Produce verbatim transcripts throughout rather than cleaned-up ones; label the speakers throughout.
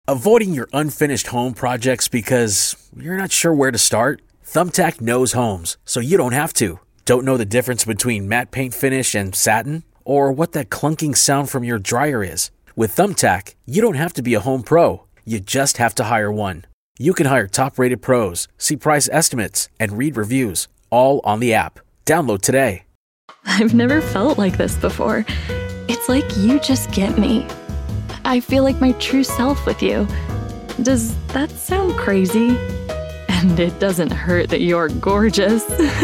Speaker 1: Avoiding your unfinished home projects because you're not sure where to start? Thumbtack knows homes, so you don't have to. Don't know the difference between matte paint finish and satin? Or what that clunking sound from your dryer is? With Thumbtack, you don't have to be a home pro. You just have to hire one. You can hire top-rated pros, see price estimates, and read reviews, all on the app. Download today.
Speaker 2: I've never felt like this before. It's like you just get me. I feel like my true self with you. Does that sound crazy? And it doesn't hurt that you're gorgeous.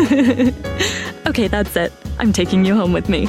Speaker 2: Okay, that's it. I'm taking you home with me.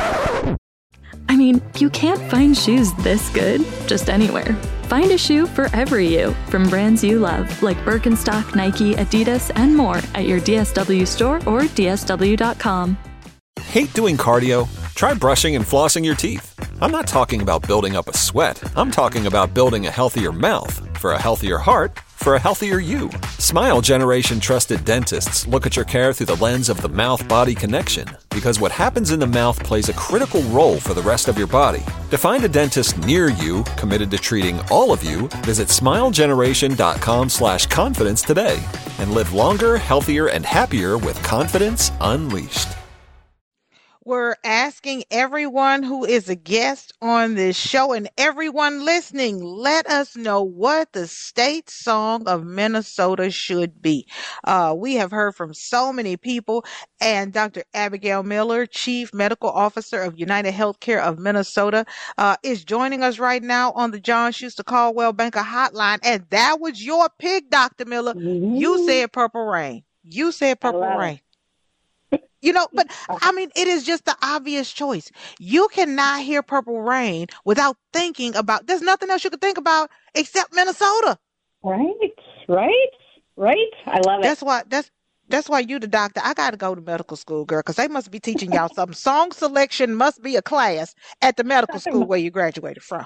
Speaker 2: I mean, you can't find shoes this good just anywhere. Find a shoe for every you from brands you love, like Birkenstock, Nike, Adidas, and more at your D S W store or D S W dot com.
Speaker 3: Hate doing cardio? Try brushing and flossing your teeth. I'm not talking about building up a sweat. I'm talking about building a healthier mouth for a healthier heart for a healthier you. Smile Generation trusted dentists look at your care through the lens of the mouth-body connection, because what happens in the mouth plays a critical role for the rest of your body. To find a dentist near you committed to treating all of you, visit smilegeneration.com slash confidence today and live longer, healthier, and happier with confidence unleashed.
Speaker 4: We're asking everyone who is a guest on this show and everyone listening, let us know what the state song of Minnesota should be. Uh, we have heard from so many people, and Doctor Abigail Miller, Chief Medical Officer of United Healthcare of Minnesota, uh, is joining us right now on the John Schuster Caldwell Banker Hotline. And that was your pick, Doctor Miller. Mm-hmm. You said Purple Rain. You said Purple Rain. You know, but I mean, it is just the obvious choice. You cannot hear Purple Rain without thinking about, there's nothing else you can think about except Minnesota.
Speaker 5: Right, right, right. I love it.
Speaker 4: That's why, that's, that's why you the doctor. I got to go to medical school, girl, because they must be teaching y'all something. Song selection must be a class at the medical school where you graduated from.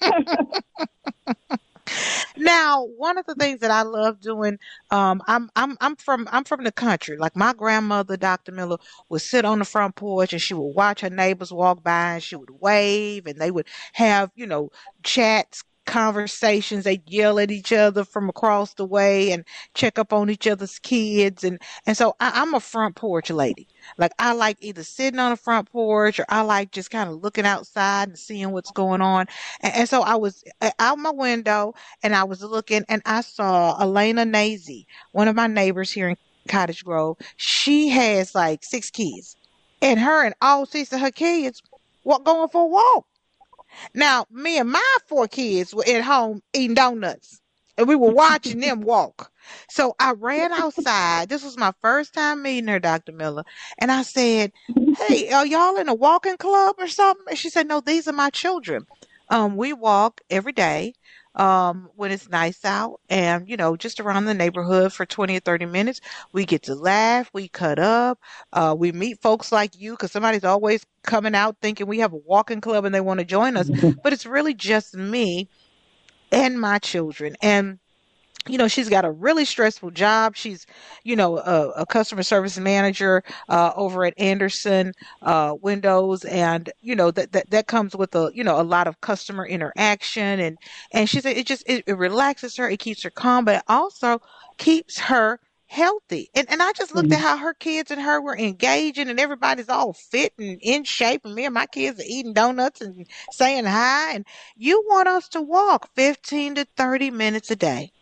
Speaker 4: Now, one of the things that I love doing, um, I'm I'm I'm from I'm from the country. Like my grandmother, Doctor Miller, would sit on the front porch and she would watch her neighbors walk by and she would wave and they would have, you know, chats, conversations. They'd yell at each other from across the way and check up on each other's kids. And, and so I, I'm a front porch lady. Like I like either sitting on the front porch or I like just kind of looking outside and seeing what's going on. And, and so I was out my window and I was looking and I saw Elena Nazy, one of my neighbors here in Cottage Grove. She has like six kids and her and all six of her kids were going for a walk. Now, me and my four kids were at home eating donuts, and we were watching them walk. So I ran outside. This was my first time meeting her, Doctor Miller. And I said, hey, are y'all in a walking club or something? And she said, no, these are my children. Um, we walk every day um, when it's nice out and, you know, just around the neighborhood for twenty or thirty minutes. We get to laugh. We cut up. Uh, we meet folks like you because somebody's always coming out thinking we have a walking club and they want to join us. But it's really just me and my children. And you know, she's got a really stressful job. She's, you know, a, a customer service manager uh, over at Anderson uh, Windows, and you know that, that that comes with a you know a lot of customer interaction, and and she said it just it, it relaxes her, it keeps her calm, but it also keeps her healthy. And and I just looked mm-hmm. at how her kids and her were engaging, and everybody's all fit and in shape, and me and my kids are eating donuts and saying hi. And you want us to walk fifteen to thirty minutes a day.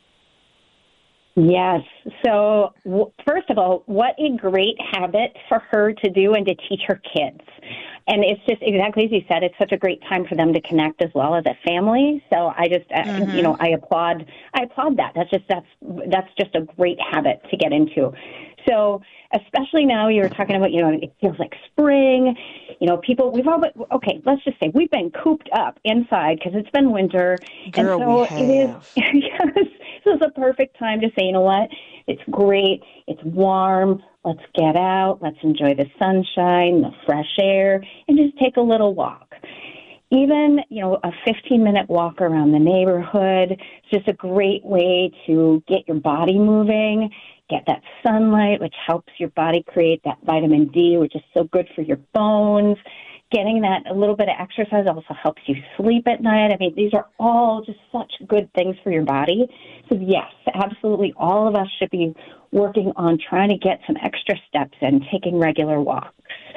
Speaker 5: Yes. So w- first of all, what a great habit for her to do and to teach her kids. And it's just exactly as you said, it's such a great time for them to connect as well as a family. So I just, mm-hmm. uh, you know, I applaud, I applaud that. That's just, that's, that's just a great habit to get into. So especially now you were talking about, you know, it feels like spring, you know, people, we've all been, okay, let's just say we've been cooped up inside because it's been winter.
Speaker 4: Girl,
Speaker 5: and so
Speaker 4: we have.
Speaker 5: it is, yes, this is a perfect time to say, you know what, it's great, it's warm, let's get out, let's enjoy the sunshine, the fresh air, and just take a little walk. Even, you know, a fifteen-minute walk around the neighborhood, it's just a great way to get your body moving, get that sunlight, which helps your body create that vitamin D, which is so good for your bones. getting that a little bit of exercise also helps you sleep at night. I mean, these are all just such good things for your body. So yes, absolutely, all of us should be working on trying to get some extra steps in, taking regular walks.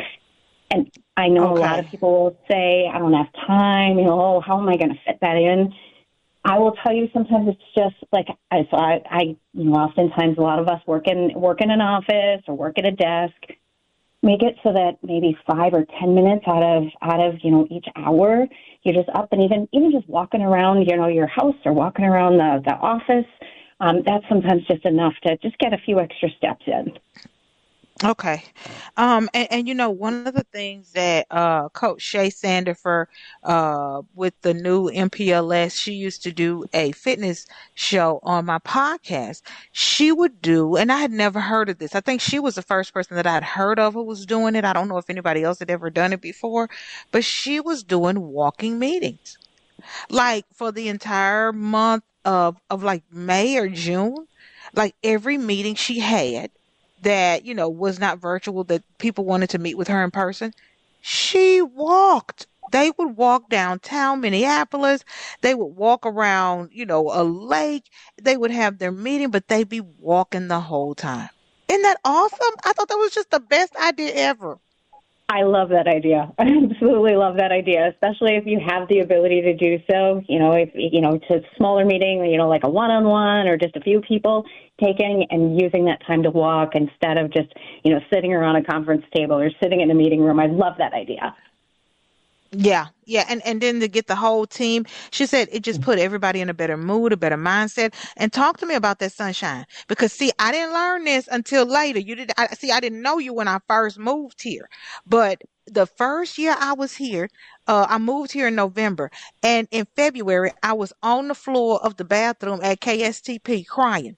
Speaker 5: And I know
Speaker 4: Okay.
Speaker 5: a lot of people will say, I don't have time, you know, oh, how am I going to fit that in? I will tell you, sometimes it's just like I saw. I, I, you know, oftentimes a lot of us work in work in an office or work at a desk. Make it so that maybe five or ten minutes out of out of you know each hour, you're just up and even even just walking around, you know, your house or walking around the the office. Um, that's sometimes just enough to just get a few extra steps in.
Speaker 4: Okay. Um, and, and you know, one of the things that uh, Coach Shay Sandifer uh, with the new M P L S, she used to do a fitness show on my podcast. She would do, and I had never heard of this. I think she was the first person that I had heard of who was doing it. I don't know if anybody else had ever done it before, but she was doing walking meetings, like for the entire month of, of like May or June. Like every meeting she had that, you know, was not virtual, that people wanted to meet with her in person, she walked. They would walk downtown Minneapolis. They would walk around, you know, a lake. They would have their meeting, but they'd be walking the whole time. Isn't that awesome? I thought that was just the best idea ever.
Speaker 5: I love that idea. I absolutely love that idea, especially if you have the ability to do so. You know, if, you know, to smaller meeting, you know, like a one-on-one or just a few people taking and using that time to walk instead of just, you know, sitting around a conference table or sitting in a meeting room. I love that idea.
Speaker 4: Yeah, yeah, and and then to get the whole team, she said it just put everybody in a better mood, a better mindset. And talk to me about that sunshine, because see, I didn't learn this until later. You did, I see, I didn't know you when I first moved here, but the first year I was here, uh, I moved here in November, and in February I was on the floor of the bathroom at K S T P crying.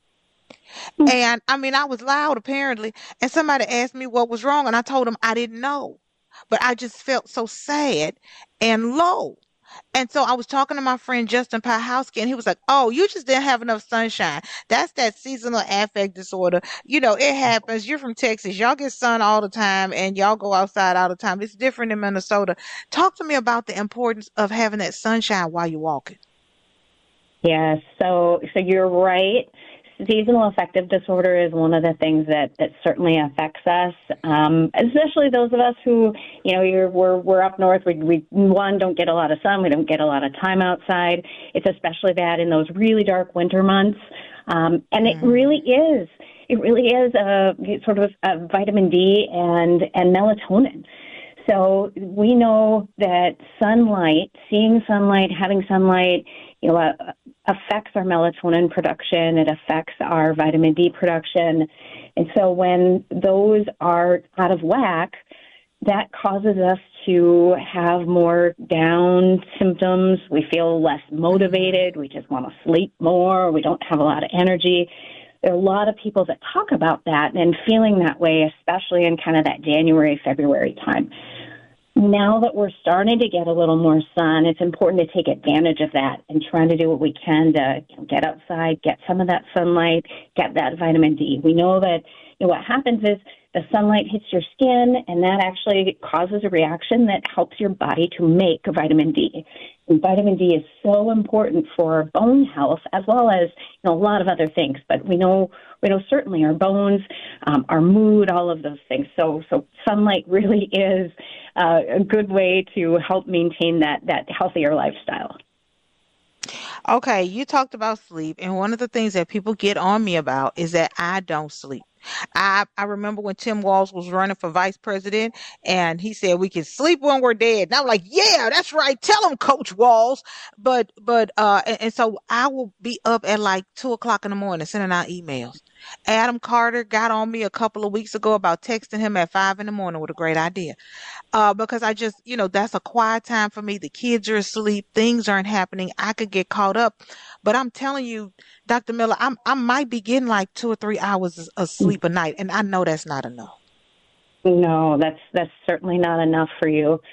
Speaker 4: And I mean, I was loud apparently, and somebody asked me what was wrong, and I told them I didn't know. But I just felt so sad and low. And so I was talking to my friend Justin Pahowski, and he was like, "Oh, you just didn't have enough sunshine. That's that seasonal affect disorder. You know, it happens. You're from Texas. Y'all get sun all the time, and y'all go outside all the time. It's different in Minnesota." Talk to me about the importance of having that sunshine while you're walking.
Speaker 5: Yes, so so you're right. Seasonal affective disorder is one of the things that, that certainly affects us, um, especially those of us who, you know, you're, we're we're up north. We, we, one, don't get a lot of sun. We don't get a lot of time outside. It's especially bad in those really dark winter months. Um, and it really is. It really is a sort of a vitamin D and, and melatonin. So we know that sunlight, seeing sunlight, having sunlight, you know, uh, affects our melatonin production. It affects our vitamin D production. And so when those are out of whack, that causes us to have more down symptoms. We feel less motivated. We just want to sleep more. We don't have a lot of energy. There are a lot of people that talk about that and feeling that way, especially in kind of that January, February time. Now that we're starting to get a little more sun, it's important to take advantage of that and trying to do what we can to get outside, get some of that sunlight, get that vitamin D. We know that, you know, what happens is the sunlight hits your skin, and that actually causes a reaction that helps your body to make vitamin D. And vitamin D is so important for bone health as well as, you know, a lot of other things. But we know we know certainly our bones, um, our mood, all of those things. So so sunlight really is uh, a good way to help maintain that that healthier lifestyle.
Speaker 4: Okay, you talked about sleep, and one of the things that people get on me about is that I don't sleep. I I remember when Tim Walz was running for vice president, and he said we can sleep when we're dead. And I'm like, yeah, that's right. Tell him, Coach Walz. But but uh, and, and so I will be up at like two o'clock in the morning sending out emails. Adam Carter got on me a couple of weeks ago about texting him at five in the morning with a great idea. Uh, because I just, you know, that's a quiet time for me. The kids are asleep. Things aren't happening. I could get caught up. But I'm telling you, Doctor Miller, I'm, I might be getting like two or three hours of sleep a night, and I know that's not enough.
Speaker 5: No, that's that's certainly not enough for you.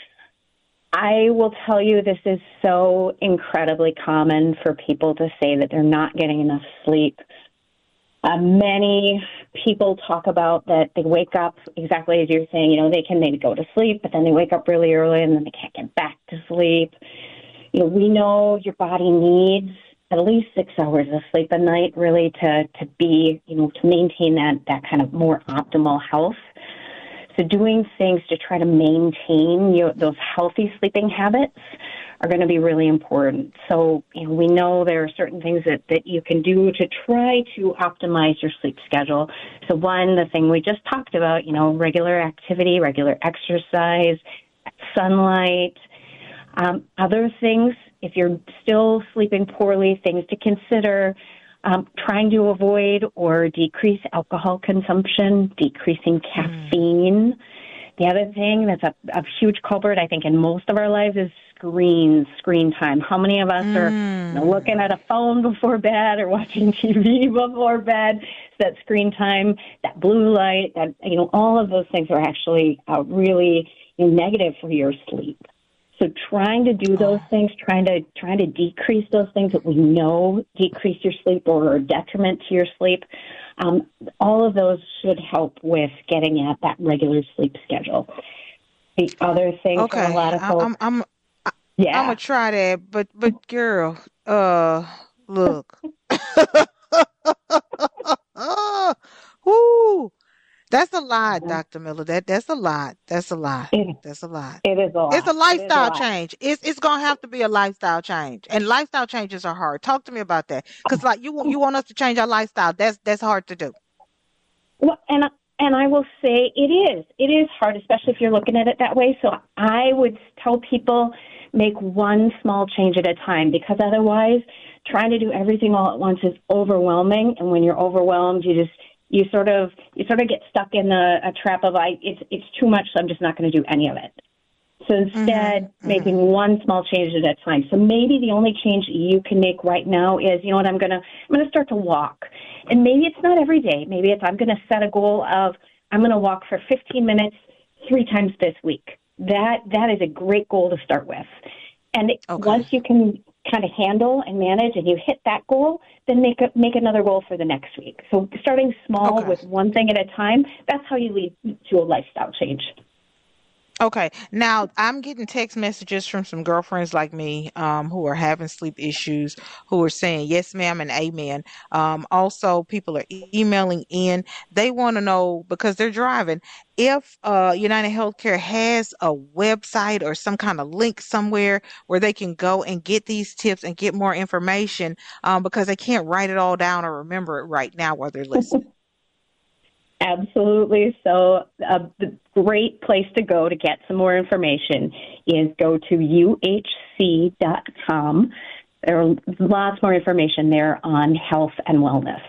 Speaker 5: I will tell you, this is so incredibly common for people to say that they're not getting enough sleep. Uh, many people talk about that they wake up exactly as you're saying, you know, they can maybe go to sleep, but then they wake up really early and then they can't get back to sleep. You know, we know your body needs at least six hours of sleep a night really to, to be, you know, to maintain that, that kind of more optimal health. So doing things to try to maintain your, those healthy sleeping habits are going to be really important. So, you know, we know there are certain things that, that you can do to try to optimize your sleep schedule. So one, the thing we just talked about, you know, regular activity, regular exercise, sunlight. Um, other things, if you're still sleeping poorly, things to consider, um, trying to avoid or decrease alcohol consumption, decreasing caffeine. Mm. The other thing that's a, a huge culprit, I think, in most of our lives is screens, screen time. How many of us mm. are you know, looking at a phone before bed or watching T V before bed? So that screen time, that blue light, that, you know, all of those things are actually uh, really you know, negative for your sleep. So trying to do those things, trying to trying to decrease those things that we know decrease your sleep or are detriment to your sleep, um, all of those should help with getting at that regular sleep schedule. The other thing
Speaker 4: okay.
Speaker 5: for a lot of folks,
Speaker 4: I'm, I'm, I'm,
Speaker 5: yeah,
Speaker 4: I'm gonna try that, but but girl, uh, look, whoo. That's a lot, Doctor Miller. That that's a lot. That's a lot.
Speaker 5: It,
Speaker 4: that's a lot.
Speaker 5: It is a lot.
Speaker 4: It's a lifestyle
Speaker 5: it a
Speaker 4: change. It's it's gonna have to be a lifestyle change, and lifestyle changes are hard. Talk to me about that, because like you you want us to change our lifestyle. That's that's hard to do.
Speaker 5: Well, and and I will say it is. It is hard, especially if you're looking at it that way. So I would tell people make one small change at a time, because otherwise, trying to do everything all at once is overwhelming. And when you're overwhelmed, you just You sort of you sort of get stuck in a, a trap of I it's it's too much, so I'm just not going to do any of it. So instead, mm-hmm. making mm-hmm. one small change at a time. So maybe the only change you can make right now is, you know what, I'm gonna I'm gonna start to walk, and maybe it's not every day. Maybe it's I'm gonna set a goal of I'm gonna walk for fifteen minutes three times this week. That that is a great goal to start with, and okay. once you can kind of handle and manage and you hit that goal, then make a, make another goal for the next week. So starting small okay. with one thing at a time, that's how you lead to a lifestyle change.
Speaker 4: Okay. Now, I'm getting text messages from some girlfriends like me um, who are having sleep issues, who are saying yes, ma'am, and amen. Um, also, people are e- emailing in. They want to know, because they're driving, if uh, United Healthcare has a website or some kind of link somewhere where they can go and get these tips and get more information, um, because they can't write it all down or remember it right now while they're listening.
Speaker 5: Absolutely. So uh, the great place to go to get some more information is go to U H C dot com. There are lots more information there on health and wellness.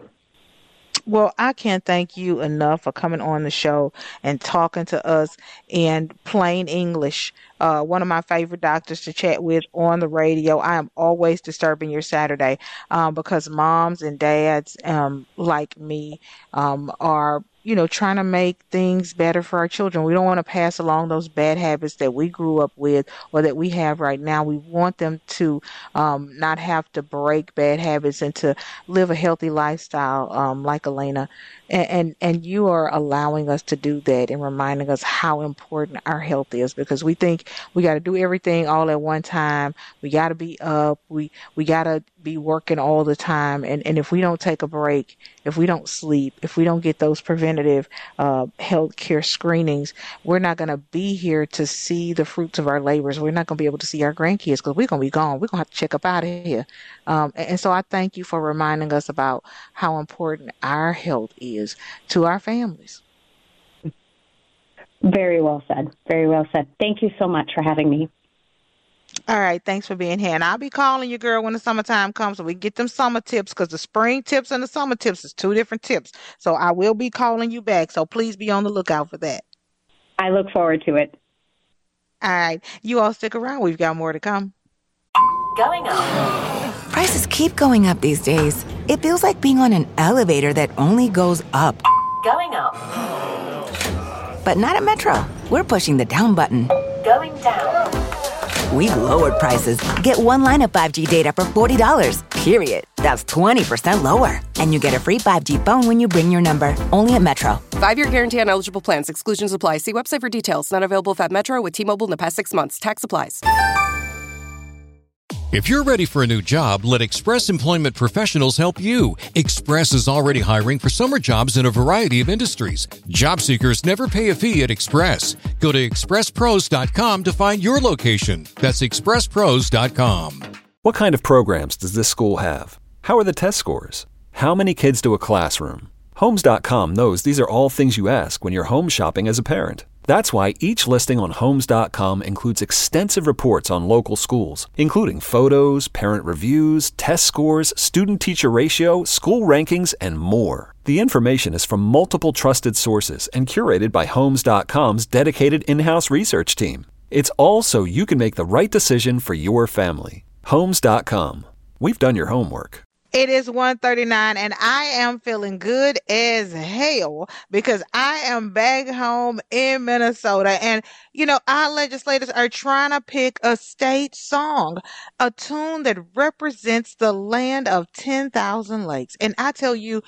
Speaker 4: Well, I can't thank you enough for coming on the show and talking to us in plain English. Uh, one of my favorite doctors to chat with on the radio. I am always disturbing your Saturday um, because moms and dads um, like me um, are, you know, trying to make things better for our children. We don't want to pass along those bad habits that we grew up with or that we have right now. We want them to um, not have to break bad habits and to live a healthy lifestyle um, like Elena. And, and, and you are allowing us to do that and reminding us how important our health is, because we think we got to do everything all at one time. We got to be up. We, we got to be working all the time. And, and if we don't take a break, if we don't sleep, if we don't get those preventative uh, health care screenings, we're not going to be here to see the fruits of our labors. We're not going to be able to see our grandkids because we're going to be gone. We're going to have to check up out of here. Um, and, and so I thank you for reminding us about how important our health is to our families.
Speaker 5: Very well said. Very well said. Thank you so much for having me.
Speaker 4: All right. Thanks for being here. And I'll be calling you, girl, when the summertime comes so we get them summer tips, because the spring tips and the summer tips is two different tips. So I will be calling you back. So please be on the lookout for that.
Speaker 5: I look forward to it.
Speaker 4: All right. You all stick around. We've got more to come.
Speaker 6: Going up. Prices keep going up these days. It feels like being on an elevator that only goes up. Going up. But not at Metro. We're pushing the down button. Going down. We've lowered prices. Get one line of five G data for forty dollars. period. That's twenty percent lower. And you get a free five G phone when you bring your number. Only at Metro.
Speaker 7: Five-year guarantee on eligible plans. Exclusions apply. See website for details. Not available at Metro with T-Mobile in the past six months. Tax applies.
Speaker 8: If you're ready for a new job, let Express Employment Professionals help you. Express is already hiring for summer jobs in a variety of industries. Job seekers never pay a fee at Express. Go to express pros dot com to find your location. That's express pros dot com.
Speaker 3: What kind of programs does this school have? How are the test scores? How many kids do a classroom? Homes dot com knows these are all things you ask when you're home shopping as a parent. That's why each listing on Homes dot com includes extensive reports on local schools, including photos, parent reviews, test scores, student-teacher ratio, school rankings, and more. The information is from multiple trusted sources and curated by Homes dot com's dedicated in-house research team. It's all so you can make the right decision for your family. Homes dot com. We've done your homework.
Speaker 4: It is one thirty-nine, and I am feeling good as hell because I am back home in Minnesota. And, you know, our legislators are trying to pick a state song, a tune that represents the land of ten thousand lakes. And I tell you,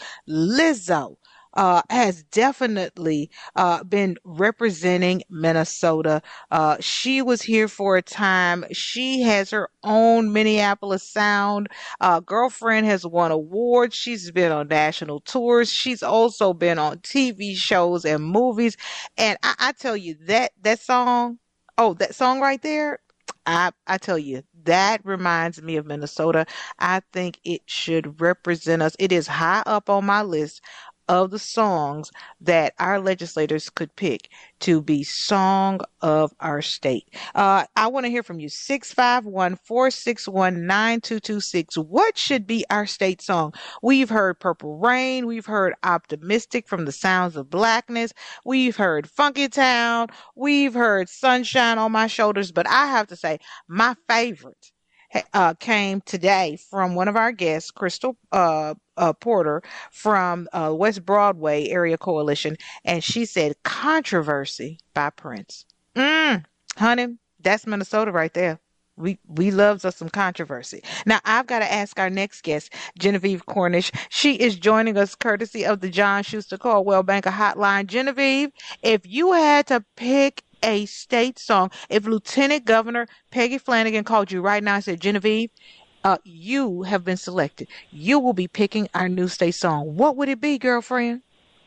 Speaker 4: Lizzo Uh, has definitely uh, been representing Minnesota. Uh, she was here for a time. She has her own Minneapolis sound. Uh, Girlfriend has won awards. She's been on national tours. She's also been on T V shows and movies. And I, I tell you, that that song, oh, that song right there, I, I tell you, that reminds me of Minnesota. I think it should represent us. It is high up on my list of the songs that our legislators could pick to be song of our state. Uh, I want to hear from you. six five one, four six one, nine two two six. What should be our state song? We've heard Purple Rain. We've heard Optimistic from the Sounds of Blackness. We've heard Funky Town. We've heard Sunshine on My Shoulders. But I have to say, my favorite Uh, came today from one of our guests, Crystal uh, uh, Porter from uh, West Broadway Area Coalition, and she said Controversy by Prince. Mm, honey, that's Minnesota right there. We we loves us some controversy. Now, I've got to ask our next guest, Genevieve Cornish. She is joining us courtesy of the John Schuster Coldwell Banker Hotline. Genevieve, if you had to pick a state song, if Lieutenant Governor Peggy Flanagan called you right now and said, Genevieve, uh, you have been selected, you will be picking our new state song, what would it be, girlfriend?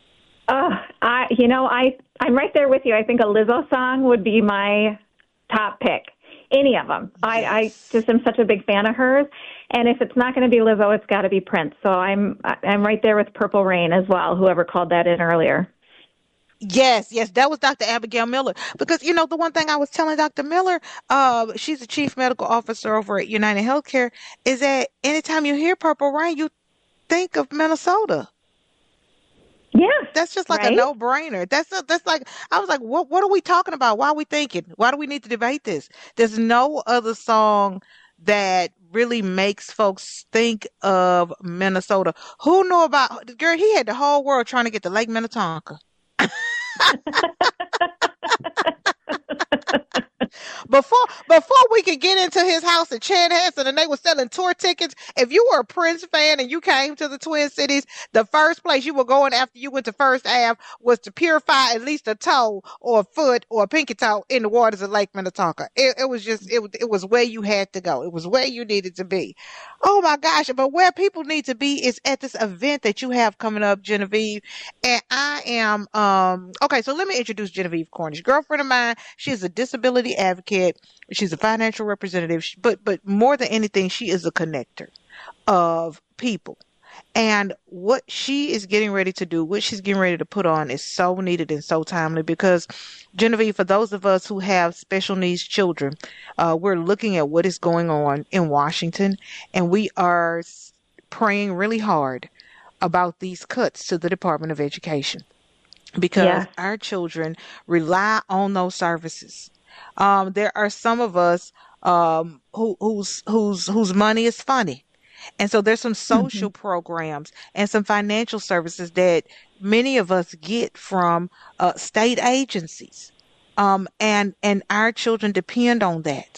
Speaker 5: Uh, I, you know, I, I'm right there with you. I think a Lizzo song would be my top pick. Any of them. Yes. I, I just am such a big fan of hers. And if it's not going to be Lizzo, it's got to be Prince. So I'm, I'm right there with Purple Rain as well, whoever called that in earlier.
Speaker 4: Yes, yes, that was Doctor Abigail Miller. Because, you know, the one thing I was telling Doctor Miller, uh, she's the chief medical officer over at United Healthcare, is that anytime you hear Purple Rain, you think of Minnesota.
Speaker 5: Yeah,
Speaker 4: that's just like
Speaker 5: right?
Speaker 4: a no-brainer. That's a, that's like, I was like, what what are we talking about? Why are we thinking? Why do we need to debate this? There's no other song that really makes folks think of Minnesota. Who knew about, girl, he had the whole world trying to get to Lake Minnetonka. Before before we could get into his house at Chanhassen and they were selling tour tickets, if you were a Prince fan and you came to the Twin Cities, the first place you were going after you went to First Ave was to purify at least a toe or a foot or a pinky toe in the waters of Lake Minnetonka. It, it was just, it, it was where you had to go. It was where you needed to be. Oh my gosh. But where people need to be is at this event that you have coming up, Genevieve. And I am, um, okay, so let me introduce Genevieve Cornish, girlfriend of mine. She is a disability advocate. She's a financial representative, but but more than anything, she is a connector of people. And what she is getting ready to do, what she's getting ready to put on is so needed and so timely because, Genevieve, for those of us who have special needs children, uh, we're looking at what is going on in Washington, and we are praying really hard about these cuts to the Department of Education because yeah. our children rely on those services. Um, there are some of us um, who, whose whose whose money is funny, and so there's some social mm-hmm. programs and some financial services that many of us get from uh, state agencies, um, and and our children depend on that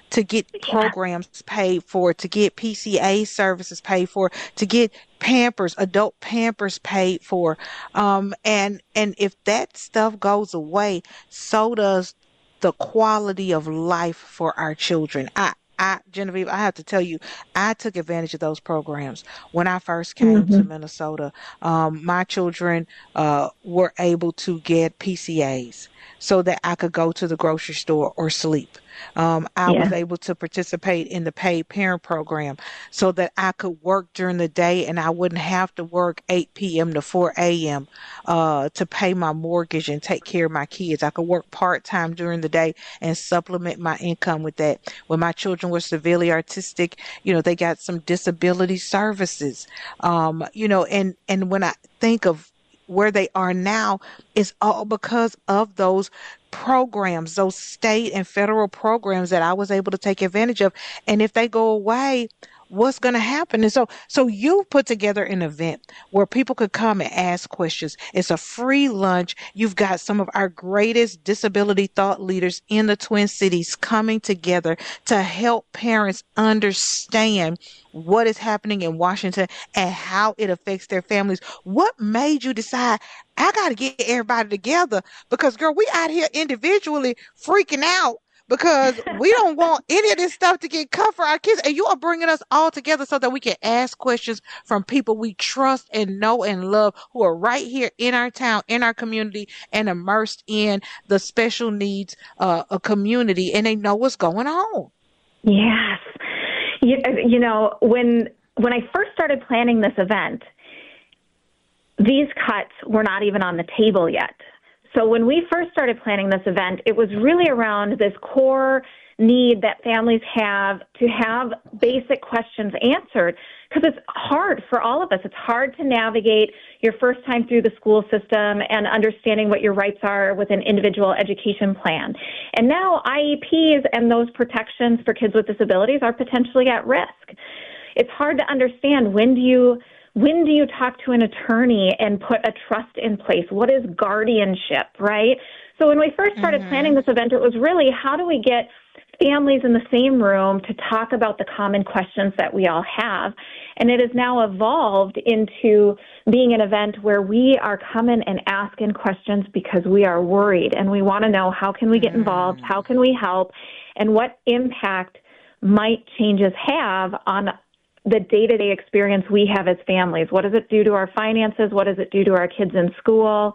Speaker 4: to get programs paid for, to get P C A services paid for, to get Pampers, adult Pampers paid for. Um, and, and if that stuff goes away, so does the quality of life for our children. I, I, Genevieve, I have to tell you, I took advantage of those programs when I first came mm-hmm. to Minnesota. Um, my children uh, were able to get P C As so that I could go to the grocery store or sleep. Um, I yeah. was able to participate in the paid parent program so that I could work during the day and I wouldn't have to work eight p.m. to four a.m. Uh, to pay my mortgage and take care of my kids. I could work part-time during the day and supplement my income with that. When my children were severely autistic, you know, they got some disability services. Um, you know, and, and when I think of where they are now, it's all because of those programs, those state and federal programs that I was able to take advantage of. And if they go away, what's going to happen? And so, so you put together an event where people could come and ask questions. It's a free lunch. You've got some of our greatest disability thought leaders in the Twin Cities coming together to help parents understand what is happening in Washington and how it affects their families. What made you decide, I got to get everybody together? Because, girl, we out here individually freaking out because we don't want any of this stuff to get cut for our kids. And you are bringing us all together so that we can ask questions from people we trust and know and love who are right here in our town, in our community, and immersed in the special needs uh, a community, and they know what's going on.
Speaker 5: Yes. You, you know, when when I first started planning this event, these cuts were not even on the table yet. So when we first started planning this event, it was really around this core need that families have to have basic questions answered, because it's hard for all of us. It's hard to navigate your first time through the school system and understanding what your rights are with an individual education plan. And now I E Ps and those protections for kids with disabilities are potentially at risk. It's hard to understand, when do you when do you talk to an attorney and put a trust in place? What is guardianship, right? So when we first started mm-hmm. planning this event, it was really, how do we get families in the same room to talk about the common questions that we all have? And it has now evolved into being an event where we are coming and asking questions because we are worried and we want to know, how can we get involved? How can we help? And what impact might changes have on the day-to-day experience we have as families? What does it do to our finances? What does it do to our kids in school?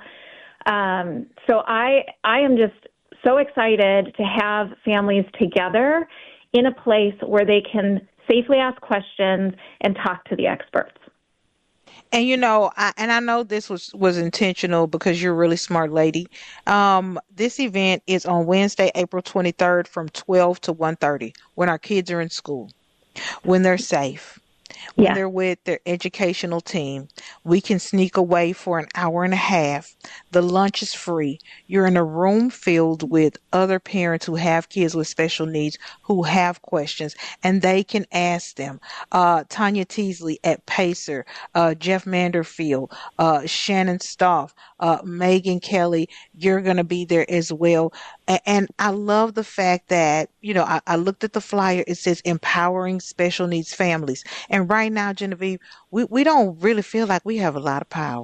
Speaker 5: Um, so I, I am just so excited to have families together in a place where they can safely ask questions and talk to the experts.
Speaker 4: And, you know, I, and I know this was, was intentional because you're a really smart lady. Um, this event is on Wednesday, April twenty-third from twelve to one thirty when our kids are in school, when they're safe. When yeah. they're with their educational team. We can sneak away for an hour and a half. The lunch is free. You're in a room filled with other parents who have kids with special needs, who have questions, and they can ask them. Uh, Tanya Teasley at Pacer, uh, Jeff Manderfield, uh, Shannon Stoff, uh, Megan Kelly, you're going to be there as well. And, and I love the fact that, you know, I, I looked at the flyer. It says empowering special needs families. And right now, Genevieve, we, we don't really feel like we have a lot of power.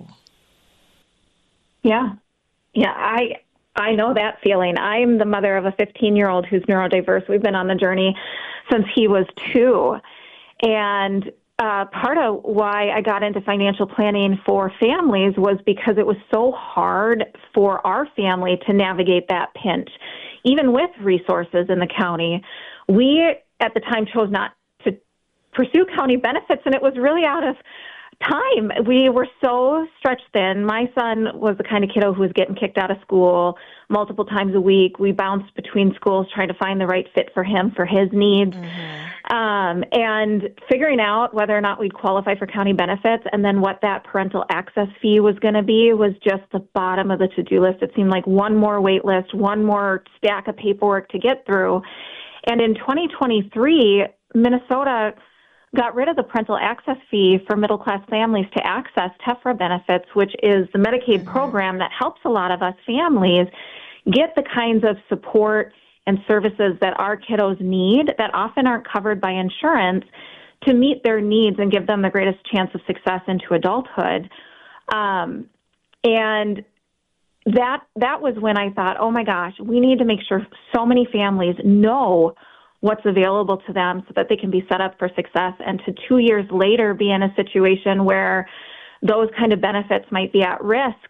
Speaker 5: Yeah. Yeah, I I know that feeling. I'm the mother of a fifteen-year-old who's neurodiverse. We've been on the journey since he was two. And uh, part of why I got into financial planning for families was because it was so hard for our family to navigate that pinch. Even with resources in the county, we at the time chose not to pursue county benefits, and it was really out of time. We were so stretched thin. My son was the kind of kiddo who was getting kicked out of school multiple times a week. We bounced between schools trying to find the right fit for him, for his needs. Mm-hmm. Um, and figuring out whether or not we'd qualify for county benefits and then what that parental access fee was going to be was just the bottom of the to-do list. It seemed like one more wait list, one more stack of paperwork to get through. And in twenty twenty-three, Minnesota got rid of the parental access fee for middle-class families to access TEFRA benefits, which is the Medicaid mm-hmm. program that helps a lot of us families get the kinds of support
Speaker 9: and services that our kiddos need that often aren't covered by insurance to meet their needs and give them the greatest chance of success into adulthood. Um, and that that was when I thought, oh my gosh, we need to make sure so many families know what's available to them so that they can be set up for success, and to two years later be in a situation where those kind of benefits might be at risk.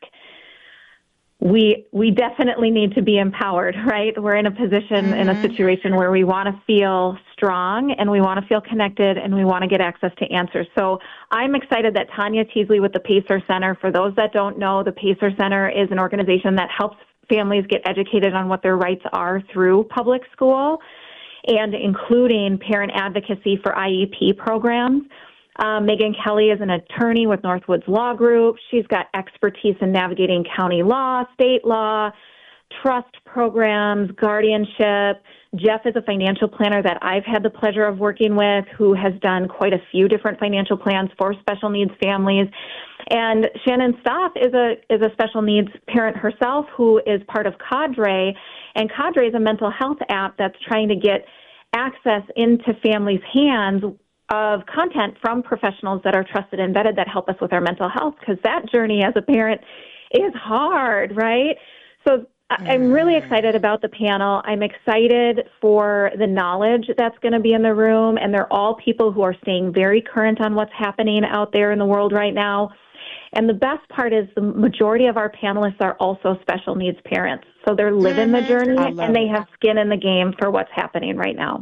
Speaker 9: We we definitely need to be empowered, right? We're in a position, mm-hmm. in a situation where we want to feel strong and we want to feel connected and we want to get access to answers. So I'm excited that Tanya Teasley with the Pacer Center, for those that don't know, the Pacer Center is an organization that helps families get educated on what their rights are through public school, and including parent advocacy for I E P programs. Um, Megan Kelly is an attorney with Northwoods Law Group. She's got expertise in navigating county law, state law, trust programs, guardianship. Jeff is a financial planner that I've had the pleasure of working with, who has done quite a few different financial plans for special needs families. And Shannon Stoff is a is a special needs parent herself, who is part of Cadre. And Cadre is a mental health app that's trying to get access into families' hands of content from professionals that are trusted and vetted that help us with our mental health, because that journey as a parent is hard, right? So I'm really excited about the panel. I'm excited for the knowledge that's going to be in the room, and they're all people who are staying very current on what's happening out there in the world right now. And the best part is the majority of our panelists are also special needs parents. So they're living the journey and they have skin in the game for what's happening right now.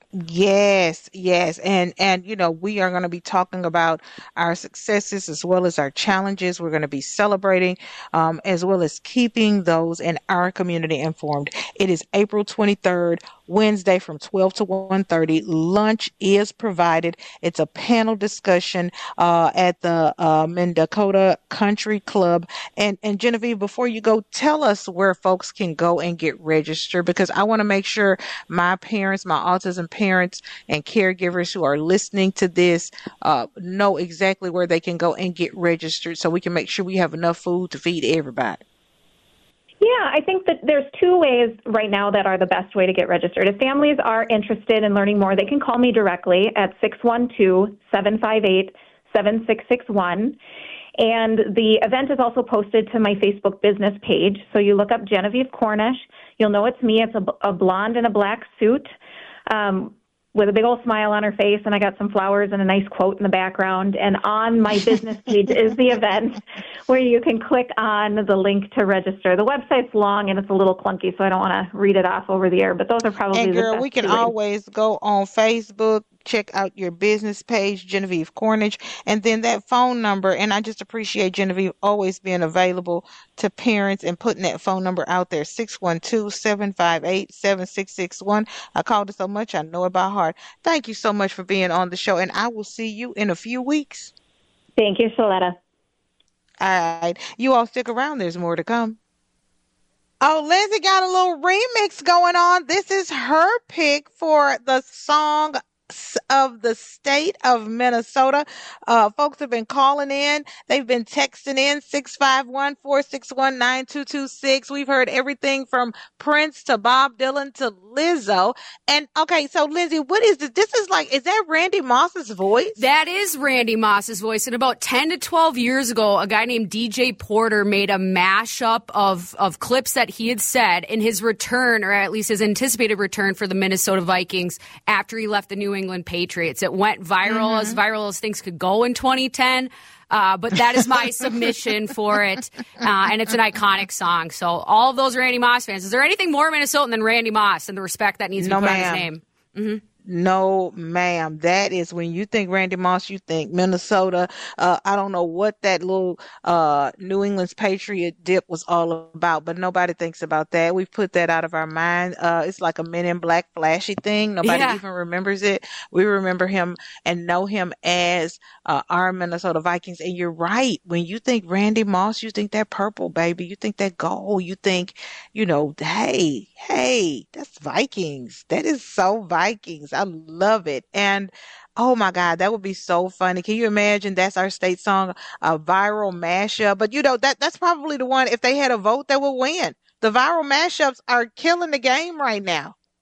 Speaker 4: Yes, yes. And, and, you know, we are going to be talking about our successes as well as our challenges. We're going to be celebrating, um, as well as keeping those in our community informed. It is April twenty-third, Wednesday from twelve to one thirty. Lunch is provided. It's a panel discussion, uh, at the, uh, Mendakota Country Club. And, and Genevieve, before you go, tell us where folks can go and get registered, because I want to make sure my parents, my autism parents and caregivers who are listening to this uh, know exactly where they can go and get registered, so we can make sure we have enough food to feed everybody.
Speaker 9: Yeah, I think that there's two ways right now that are the best way to get registered. If families are interested in learning more, they can call me directly at six one two, seven five eight, seven six six one. And the event is also posted to my Facebook business page. So you look up Genevieve Cornish. You'll know it's me. It's a, a blonde in a black suit, Um, with a big old smile on her face, and I got some flowers and a nice quote in the background. And on my business page is the event where you can click on the link to register. The website's long and it's a little clunky, so I don't want to read it off over the air, but those are probably
Speaker 4: and
Speaker 9: the
Speaker 4: girl,
Speaker 9: best
Speaker 4: we can
Speaker 9: two ways.
Speaker 4: always go on Facebook, check out your business page, Genevieve Cornish, and then that phone number. And I just appreciate Genevieve always being available to parents and putting that phone number out there, six one two, seven five eight, seven six six one. I called it so much, I know it by heart. Thank you so much for being on the show, and I will see you in a few weeks.
Speaker 9: Thank you, Shaletta.
Speaker 4: All right. You all stick around. There's more to come. Oh, Lindsay got a little remix going on. This is her pick for the song of the state of Minnesota. Uh, folks have been calling in. They've been texting in six five one, four six one, nine two two six. We've heard everything from Prince to Bob Dylan to Lizzo. And okay, so Lindsay, what is this? This is like, is that Randy Moss's voice?
Speaker 10: That is Randy Moss's voice. And about ten to twelve years ago, a guy named D J Porter made a mashup of, of clips that he had said in his return, or at least his anticipated return for the Minnesota Vikings after he left the New England Patriots. It went viral, mm-hmm. as viral as things could go in twenty ten. Uh, but that is my submission for it. Uh, and it's an iconic song. So all of those Randy Moss fans, is there anything more Minnesotan than Randy Moss and the respect that needs to be
Speaker 4: no,
Speaker 10: put
Speaker 4: ma'am.
Speaker 10: on his name? Mm-hmm.
Speaker 4: No, ma'am. That is when you think Randy Moss, you think Minnesota. Uh, I don't know what that little uh, New England's Patriot dip was all about, but nobody thinks about that. We've put that out of our mind. Uh, it's like a Men in Black flashy thing. Nobody yeah. even remembers it. We remember him and know him as uh, our Minnesota Vikings. And you're right. When you think Randy Moss, you think that purple, baby. You think that gold. You think, you know, hey, hey, that's Vikings. That is so Vikings. I love it. And oh my God, that would be so funny. Can you imagine that's our state song, a viral mashup? But you know, that that's probably the one, if they had a vote, that would win. The viral mashups are killing the game right now.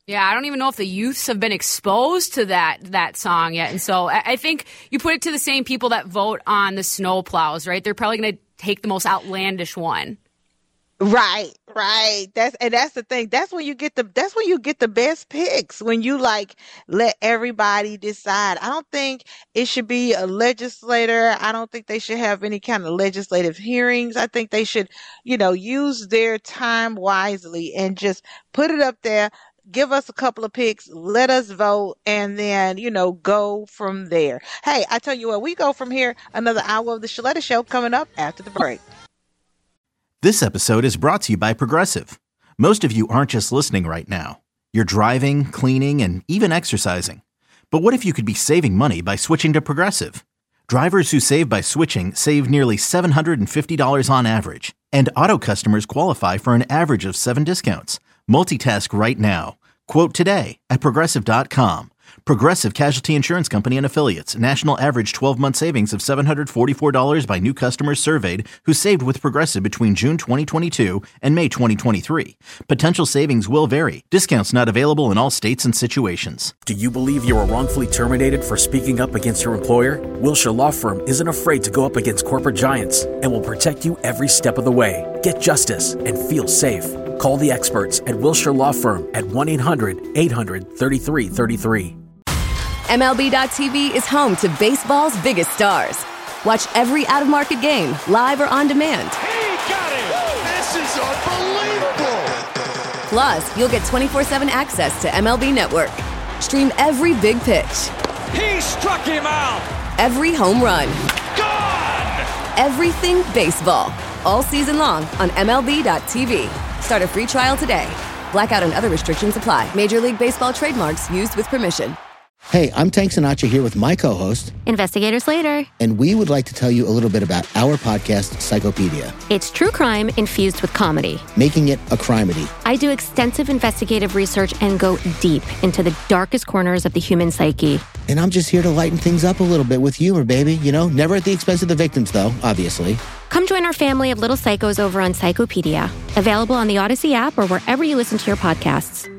Speaker 10: Yeah, I don't even know if the youths have been exposed to that that song yet. And so I, I think you put it to the same people that vote on the snowplows, right? They're probably going to take the most outlandish one.
Speaker 4: Right, right. That's and that's the thing. That's when you get the that's when you get the best picks. When you like let everybody decide. I don't think it should be a legislator. I don't think they should have any kind of legislative hearings. I think they should, you know, use their time wisely and just put it up there. Give us a couple of picks, let us vote, and then, you know, go from there. Hey, I tell you what, we go from here. Another hour of the Shaletta Show coming up after the break.
Speaker 11: This episode is brought to you by Progressive. Most of you aren't just listening right now. You're driving, cleaning, and even exercising. But what if you could be saving money by switching to Progressive? Drivers who save by switching save nearly seven hundred fifty dollars on average. And auto customers qualify for an average of seven discounts. Multitask right now. Quote today at Progressive dot com. Progressive Casualty Insurance Company and Affiliates. National average twelve-month savings of seven hundred forty-four dollars by new customers surveyed who saved with Progressive between June twenty twenty-two and May twenty twenty-three. Potential savings will vary. Discounts not available in all states and situations.
Speaker 1: Do you believe you were wrongfully terminated for speaking up against your employer? Wilshire Law Firm isn't afraid to go up against corporate giants and will protect you every step of the way. Get justice and feel safe. Call the experts at Wilshire Law Firm at one eight hundred eight hundred thirty-three thirty-three.
Speaker 12: M L B dot T V is home to baseball's biggest stars. Watch every out-of-market game, live or on demand.
Speaker 13: He got it! This is unbelievable!
Speaker 12: Plus, you'll get twenty-four seven access to M L B Network. Stream every big pitch.
Speaker 13: He struck him out!
Speaker 12: Every home run.
Speaker 13: Gone!
Speaker 12: Everything baseball. All season long on M L B dot T V. Start a free trial today. Blackout and other restrictions apply. Major League Baseball trademarks used with permission.
Speaker 14: Hey, I'm Tank Sinatra here with my co-host,
Speaker 15: Investigator Slater.
Speaker 14: And we would like to tell you a little bit about our podcast, Psychopedia.
Speaker 15: It's true crime infused with comedy.
Speaker 14: Making it a crimedy.
Speaker 15: I do extensive investigative research and go deep into the darkest corners of the human psyche.
Speaker 14: And I'm just here to lighten things up a little bit with humor, baby. You know, never at the expense of the victims, though, obviously.
Speaker 15: Come join our family of little psychos over on Psychopedia. Available on the Odyssey app or wherever you listen to your podcasts.